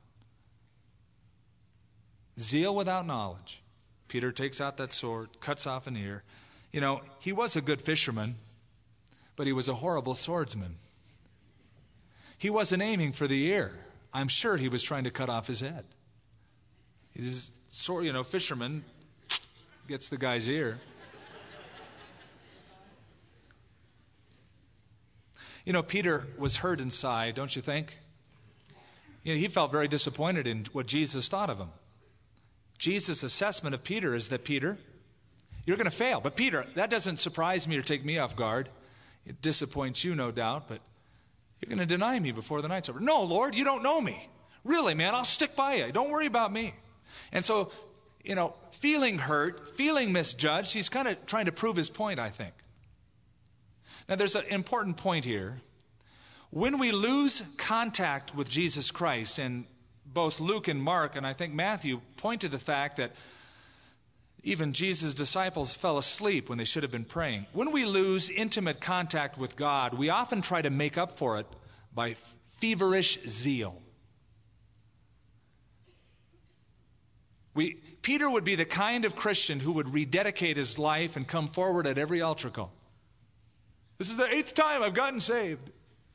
Zeal without knowledge. Peter takes out that sword, cuts off an ear. You know, he was a good fisherman, but he was a horrible swordsman. He wasn't aiming for the ear. I'm sure he was trying to cut off his head. His sword, you know, fisherman gets the guy's ear. You know, Peter was hurt inside, don't you think? You know, he felt very disappointed in what Jesus thought of him. Jesus' assessment of Peter is that, "Peter, you're going to fail. But Peter, that doesn't surprise me or take me off guard. It disappoints you, no doubt, but you're going to deny me before the night's over." "No, Lord, you don't know me. Really, man, I'll stick by you. Don't worry about me." And so, you know, feeling hurt, feeling misjudged, he's kind of trying to prove his point, I think. Now, there's an important point here. When we lose contact with Jesus Christ, and both Luke and Mark, and I think Matthew, point to the fact that even Jesus' disciples fell asleep when they should have been praying. When we lose intimate contact with God, we often try to make up for it by feverish zeal. We, Peter would be the kind of Christian who would rededicate his life and come forward at every altar call. "This is the eighth time I've gotten saved."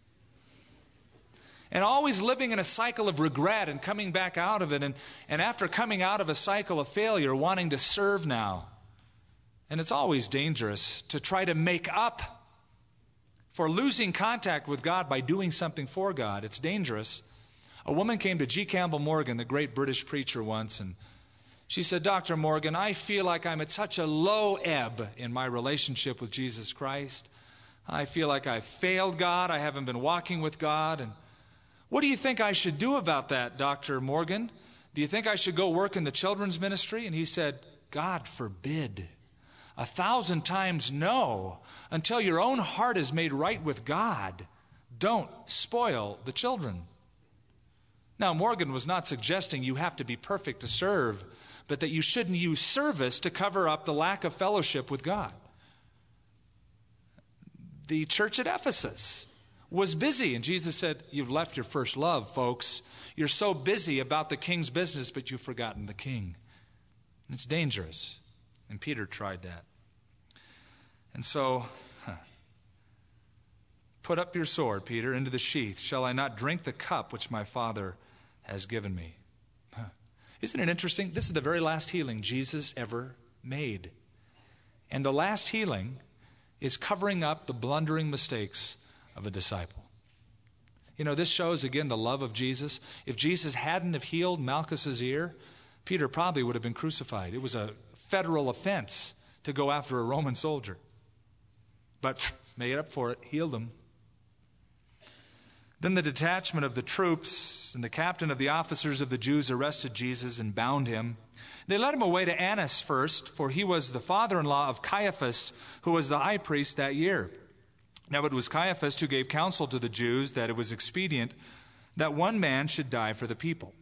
And always living in a cycle of regret and coming back out of it. And, and after coming out of a cycle of failure, wanting to serve now. And it's always dangerous to try to make up for losing contact with God by doing something for God. It's dangerous. A woman came to G. Campbell Morgan, the great British preacher, once, and she said, "Doctor Morgan, I feel like I'm at such a low ebb in my relationship with Jesus Christ. I feel like I've failed God. I haven't been walking with God. And what do you think I should do about that, Doctor Morgan? Do you think I should go work in the children's ministry? And he said, God forbid. A thousand times no. Until your own heart is made right with God, don't spoil the children. Now, Morgan was not suggesting you have to be perfect to serve, but that you shouldn't use service to cover up the lack of fellowship with God. The church at Ephesus was busy, and Jesus said, you've left your first love, folks. You're so busy about the king's business, but you've forgotten the king. And it's dangerous. And Peter tried that. And so, huh, put up your sword, Peter, into the sheath. Shall I not drink the cup which my Father has given me? Huh. Isn't it interesting? This is the very last healing Jesus ever made. And the last healing is covering up the blundering mistakes of a disciple. You know, this shows again the love of Jesus. If Jesus hadn't have healed Malchus's ear, Peter probably would have been crucified. It was a federal offense to go after a Roman soldier. But made up for it, healed him. Then the detachment of the troops and the captain of the officers of the Jews arrested Jesus and bound him. They led him away to Annas first, for he was the father-in-law of Caiaphas, who was the high priest that year. Now it was Caiaphas who gave counsel to the Jews that it was expedient that one man should die for the people.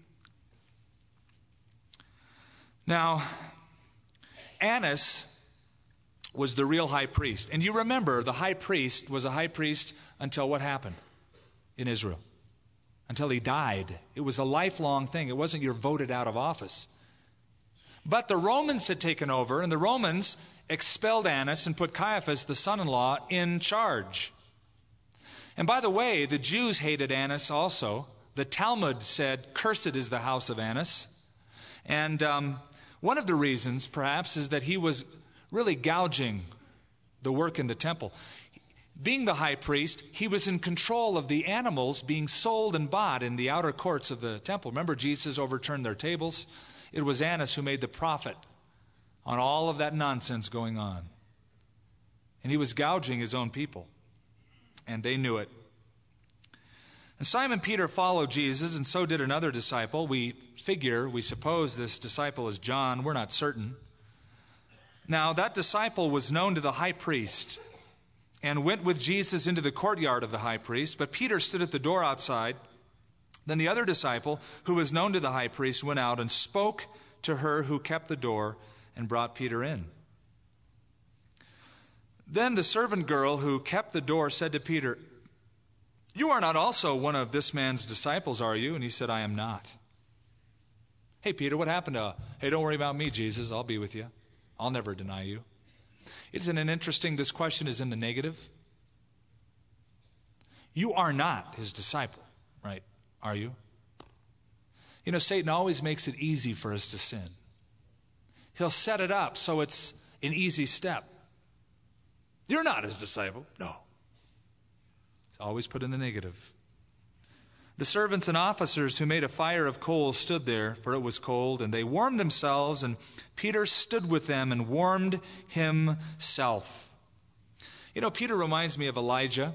Now, Annas was the real high priest. And you remember, the high priest was a high priest until what happened in Israel? Until he died. It was a lifelong thing. It wasn't you're voted out of office. But the Romans had taken over, and the Romans expelled Annas and put Caiaphas, the son-in-law, in charge. And by the way, the Jews hated Annas also. The Talmud said, cursed is the house of Annas. And um, one of the reasons, perhaps, is that he was really gouging the work in the temple. Being the high priest, he was in control of the animals being sold and bought in the outer courts of the temple. Remember, Jesus overturned their tables? It was Annas who made the profit on all of that nonsense going on. And he was gouging his own people. And they knew it. And Simon Peter followed Jesus, and so did another disciple. We figure, we suppose this disciple is John. We're not certain. Now, that disciple was known to the high priest and went with Jesus into the courtyard of the high priest. But Peter stood at the door outside. Then the other disciple, who was known to the high priest, went out and spoke to her who kept the door and brought Peter in. Then the servant girl who kept the door said to Peter, you are not also one of this man's disciples, are you? And he said, I am not. Hey, Peter, what happened to, hey, don't worry about me, Jesus. I'll be with you. I'll never deny you. Isn't it interesting this question is in the negative? You are not his disciple, right? Are you? You know, Satan always makes it easy for us to sin. He'll set it up so it's an easy step. You're not his disciple. No. It's always put in the negative. The servants and officers who made a fire of coals stood there, for it was cold, and they warmed themselves, and Peter stood with them and warmed himself. You know, Peter reminds me of Elijah.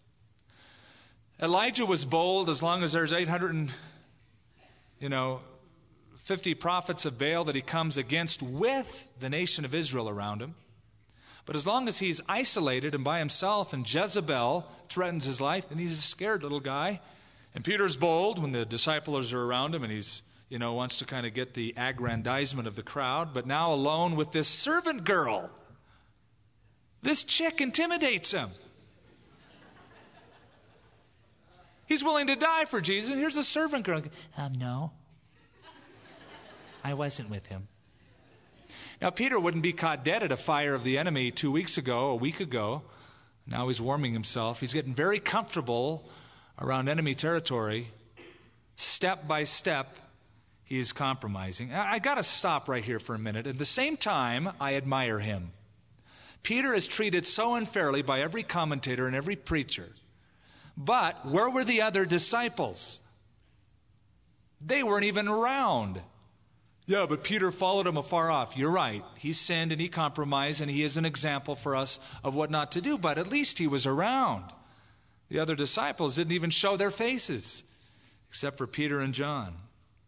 Elijah was bold as long as there's eight hundred, you know, fifty prophets of Baal that he comes against with the nation of Israel around him. But as long as he's isolated and by himself and Jezebel threatens his life, then he's a scared little guy. And Peter's bold when the disciples are around him and he's, you know, wants to kind of get the aggrandizement of the crowd. But now alone with this servant girl, this chick intimidates him. He's willing to die for Jesus. And here's a servant girl. Um, no. I wasn't with him. Now, Peter wouldn't be caught dead at a fire of the enemy two weeks ago, a week ago. Now he's warming himself. He's getting very comfortable around enemy territory. Step by step, he's compromising. I, I got to stop right here for a minute. At the same time, I admire him. Peter is treated so unfairly by every commentator and every preacher. But where were the other disciples? They weren't even around Yeah, but Peter followed him afar off. You're right. He sinned and he compromised, and he is an example for us of what not to do, but at least he was around. The other disciples didn't even show their faces, except for Peter and John.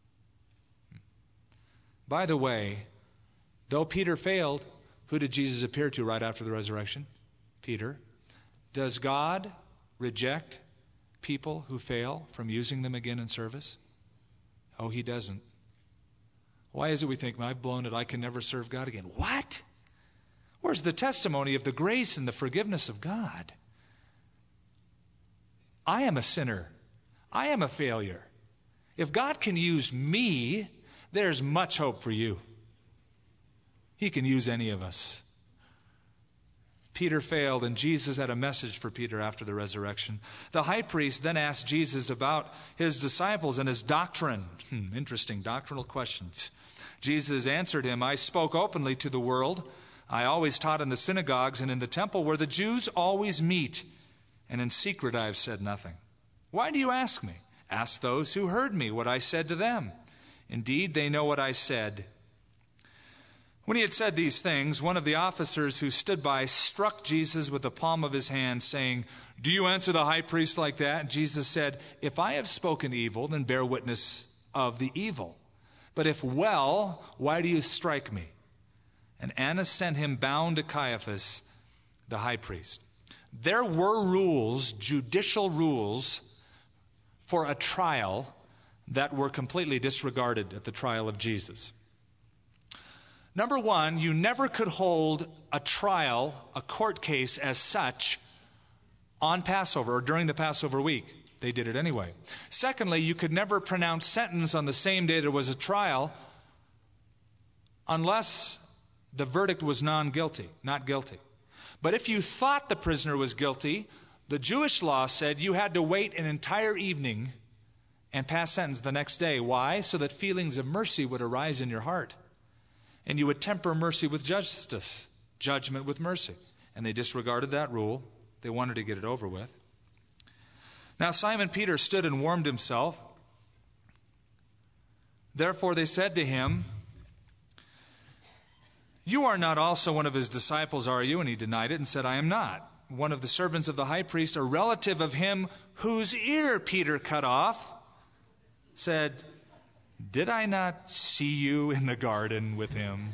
By the way, though Peter failed, who did Jesus appear to right after the resurrection? Peter. Does God reject people who fail from using them again in service? Oh, he doesn't. Why is it we think, I've blown it, I can never serve God again? What? Where's the testimony of the grace and the forgiveness of God? I am a sinner. I am a failure. If God can use me, there's much hope for you. He can use any of us. Peter failed, and Jesus had a message for Peter after the resurrection. The high priest then asked Jesus about his disciples and his doctrine. Hmm, interesting doctrinal questions. Jesus answered him, I spoke openly to the world. I always taught in the synagogues and in the temple where the Jews always meet. And in secret I have said nothing. Why do you ask me? Ask those who heard me what I said to them. Indeed, they know what I said. When he had said these things, one of the officers who stood by struck Jesus with the palm of his hand, saying, Do you answer the high priest like that? And Jesus said, If I have spoken evil, then bear witness of the evil. But if well, why do you strike me? And Annas sent him bound to Caiaphas, the high priest. There were rules, judicial rules, for a trial that were completely disregarded at the trial of Jesus. Number one, you never could hold a trial, a court case as such, on Passover or during the Passover week. They did it anyway. Secondly, you could never pronounce sentence on the same day there was a trial unless the verdict was non-guilty, not guilty. But if you thought the prisoner was guilty, the Jewish law said you had to wait an entire evening and pass sentence the next day. Why? So that feelings of mercy would arise in your heart. And you would temper mercy with justice, judgment with mercy. And they disregarded that rule. They wanted to get it over with. Now Simon Peter stood and warmed himself. Therefore they said to him, You are not also one of his disciples, are you? And he denied it and said, I am not. One of the servants of the high priest, a relative of him whose ear Peter cut off, said, Did I not see you in the garden with him?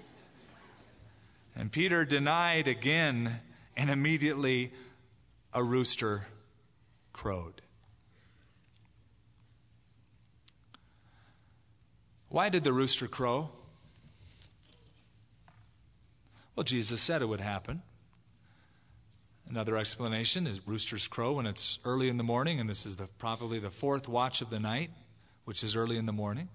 And Peter denied again, and immediately a rooster crowed. Why did the rooster crow? Well, Jesus said it would happen. Another explanation is roosters crow when it's early in the morning, and this is the, probably the fourth watch of the night, which is early in the morning.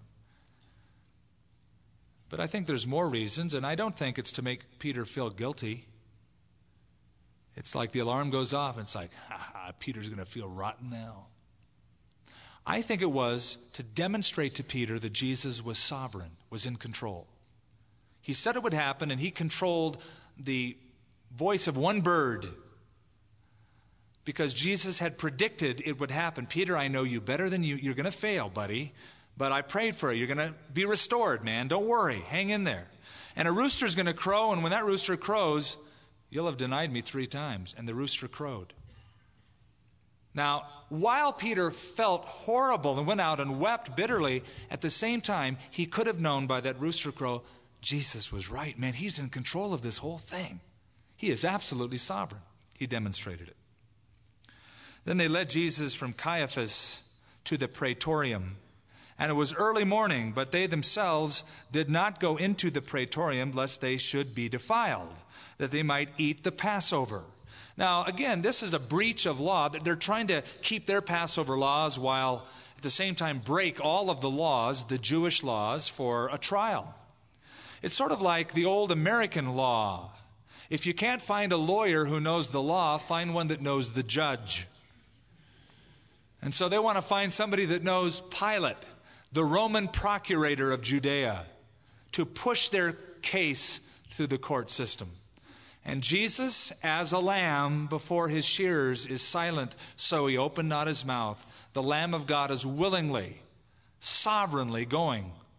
But I think there's more reasons, and I don't think it's to make Peter feel guilty. It's like the alarm goes off, and it's like, ha ha, Peter's going to feel rotten now. I think it was to demonstrate to Peter that Jesus was sovereign, was in control. He said it would happen, and he controlled the voice of one bird because Jesus had predicted it would happen. Peter, I know you better than you. You're going to fail, buddy, but I prayed for you. You're going to be restored, man. Don't worry. Hang in there. And a rooster's going to crow, and when that rooster crows, you'll have denied me three times. And the rooster crowed. Now, while Peter felt horrible and went out and wept bitterly, at the same time, he could have known by that rooster crow, Jesus was right, man. He's in control of this whole thing. He is absolutely sovereign. He demonstrated it. Then they led Jesus from Caiaphas to the praetorium. And it was early morning, but they themselves did not go into the praetorium lest they should be defiled, that they might eat the Passover. Now, again, this is a breach of law. They're trying to keep their Passover laws while at the same time break all of the laws, the Jewish laws, for a trial. It's sort of like the old American law. If you can't find a lawyer who knows the law, find one that knows the judge. And so they want to find somebody that knows Pilate, the Roman procurator of Judea, to push their case through the court system. And Jesus, as a lamb before his shearers, is silent, so he opened not his mouth. The Lamb of God is willingly, sovereignly going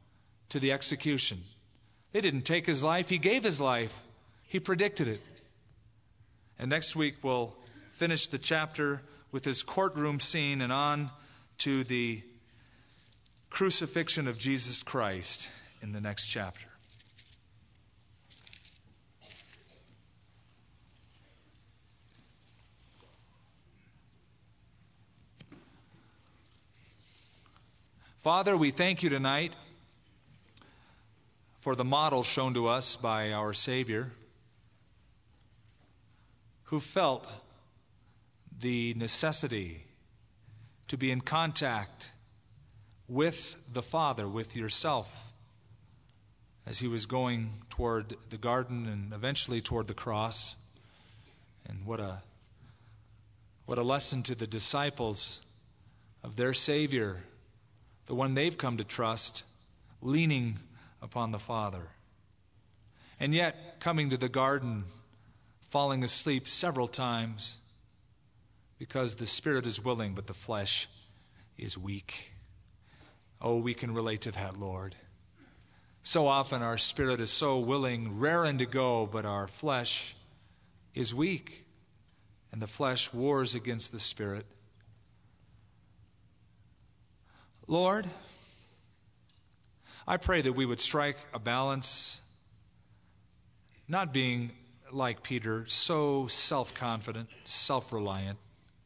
to the execution. They didn't take his life. He gave his life. He predicted it. And next week we'll finish the chapter with his courtroom scene and on to the crucifixion of Jesus Christ in the next chapter. Father, we thank you tonight for the model shown to us by our Savior, who felt the necessity to be in contact with the Father, with yourself, as he was going toward the garden and eventually toward the cross. And what a what a lesson to the disciples of their Savior, the one they've come to trust, leaning upon the Father. And yet, coming to the garden, falling asleep several times because the spirit is willing, but the flesh is weak. Oh, we can relate to that, Lord. So often our spirit is so willing, raring to go, but our flesh is weak, and the flesh wars against the spirit. Lord, I pray that we would strike a balance, not being like Peter, so self-confident, self-reliant,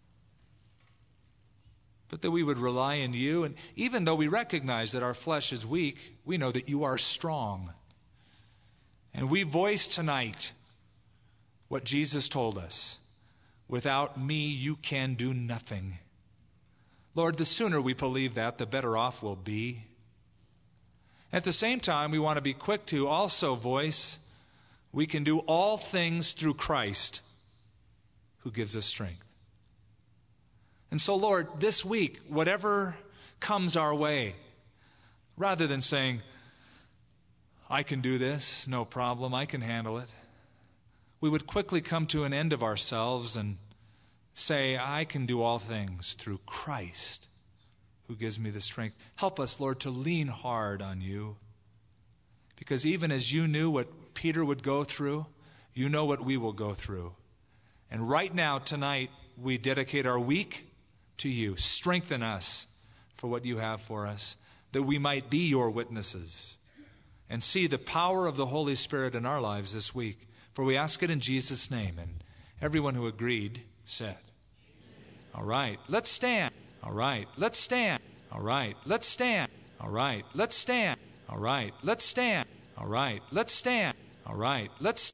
but that we would rely on you. And even though we recognize that our flesh is weak, we know that you are strong. And we voice tonight what Jesus told us. Without me, you can do nothing. Lord, the sooner we believe that, the better off we'll be. At the same time, we want to be quick to also voice, we can do all things through Christ who gives us strength. And so, Lord, this week, whatever comes our way, rather than saying, I can do this, no problem, I can handle it, we would quickly come to an end of ourselves and say, I can do all things through Christ who gives me the strength. Help us, Lord, to lean hard on you. Because even as you knew what Peter would go through, you know what we will go through. And right now, tonight, we dedicate our week to you. Strengthen us for what you have for us, that we might be your witnesses and see the power of the Holy Spirit in our lives this week. For we ask it in Jesus' name. And everyone who agreed said, all right, let's stand. All right, let's stand. All right, let's stand. All right, let's stand. All right, let's stand. All right, let's stand. All right, let's